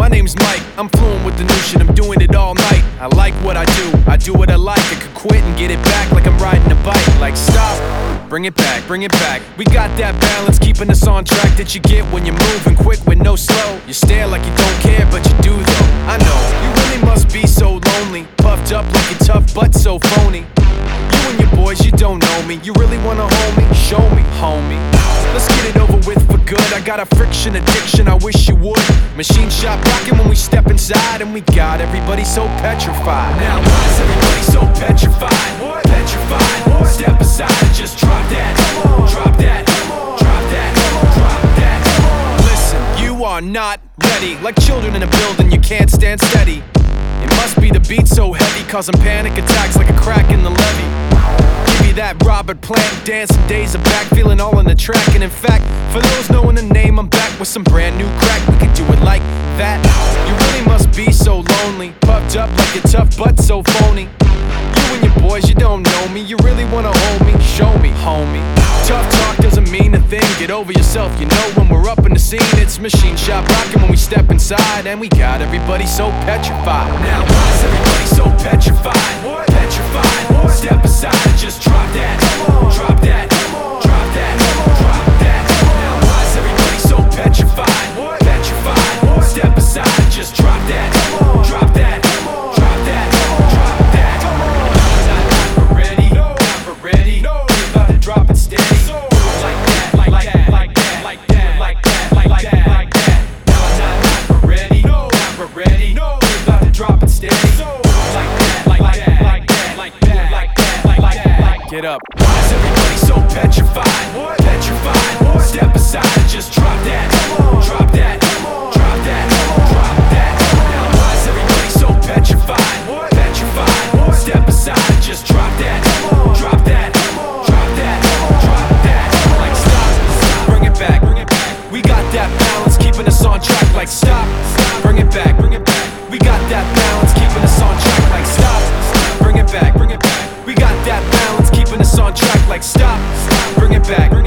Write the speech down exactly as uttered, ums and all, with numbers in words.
My name's Mike, I'm fluent with the new shit, I'm doing it all night. I like what I do, I do what I like. I could quit and get it back like I'm riding a bike. Like stop, bring it back, bring it back. We got that balance, keeping us on track that you get when you're moving quick with no slow. You stare like you don't care, but you do though. I know, you really must be so lonely, puffed up like you're tough but so phony. You and your boys, you don't know me. You really wanna hold me? Show me, homie. Let's get it over with for good. I got a friction addiction, I wish you would. Machine shop rocking when we step inside, and we got everybody so petrified. Now why is everybody so petrified? What? Petrified. What? Step aside and just drop that. Drop that. Drop that. Drop that. Listen, you are not ready. Like children in a building, you can't stand steady. It must be the beat so heavy, causing panic attacks like a crack in the levee. Give me that Robert Plant, dancing days are back, feeling all in the track. And in fact, for those knowing the name, I'm back with some brand new crack. We could do it like that. You really must be so lonely, puffed up like you're tough but so phony. You and your boys, you don't know me. You really wanna hold me? Show me, homie. Tough talk doesn't mean a thing. Get over yourself, you know when we're up in the scene. It's machine shop rocking when we step inside, and we got everybody so petrified. Now why is everybody so petrified? What? Petrified. What? Step aside and just drop that. Drop that. Drop that. Drop that. Now why is everybody so petrified? What? Petrified. What? Step aside and just drop that. Drop that. Drop that. Drop that. Not for ready. Not for ready. We about to drop it steady. Like that. Like that. Like that. Like that. Like that. Like that. Like that. No, not not for ready. Not for ready. We about to drop it steady. Like that. Like that. Like that. Like that. Like that. Like that. Get up. Why is everybody so petrified? What? Petrified. What? Step aside and just drop that. Drop that. Drop that. Drop that. Now why is everybody so petrified? What? Petrified. What? Step aside and just drop that. Drop that. Drop that. Drop that. Like stop. Stop. Bring it back. Bring it back. We got that balance, keeping us on track. Like stop. Stop. Bring it back. Bring it back. We got that balance, keeping us on track. Like stop. Stop. Bring it back. Bring it back. We got that balance, keeping us on track. Like stop. Stop. Bring it back.